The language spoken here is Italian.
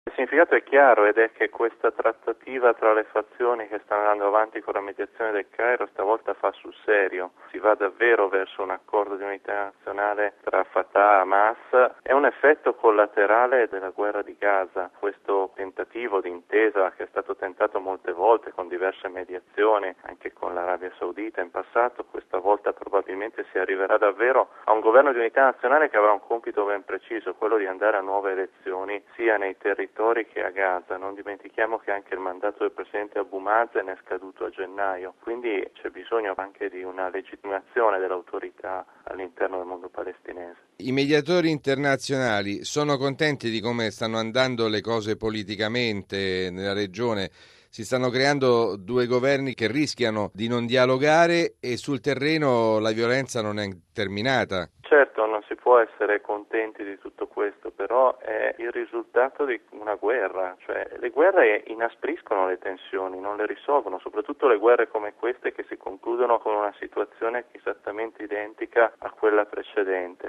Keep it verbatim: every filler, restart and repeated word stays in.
Il significato è chiaro ed è che questa trattativa tra le fazioni che stanno andando avanti con la mediazione del Cairo stavolta fa sul serio. Si va davvero verso un accordo di unità nazionale tra Fatah e Hamas. È un effetto collaterale della guerra di Gaza. Questo tentativo di intesa che è stato tentato molte volte con diverse mediazioni, anche con l'Arabia Saudita in passato, questa volta probabilmente si arriverà davvero a un governo di unità nazionale che avrà un compito ben preciso, quello di andare a nuove elezioni sia nei territori che a Gaza. Non dimentichiamo che anche il mandato del presidente Abu Mazen è scaduto a gennaio, quindi c'è bisogno anche di una legittimazione dell'autorità all'interno del mondo palestinese. I mediatori internazionali sono contenti di come stanno andando le cose politicamente nella regione? Si stanno creando due governi che rischiano di non dialogare e sul terreno la violenza non è terminata. Certo, non si può essere contenti di tutto questo, però è il risultato di una guerra, cioè le guerre inaspriscono le tensioni, non le risolvono, soprattutto le guerre come queste che si concludono con una situazione esattamente identica a quella precedente.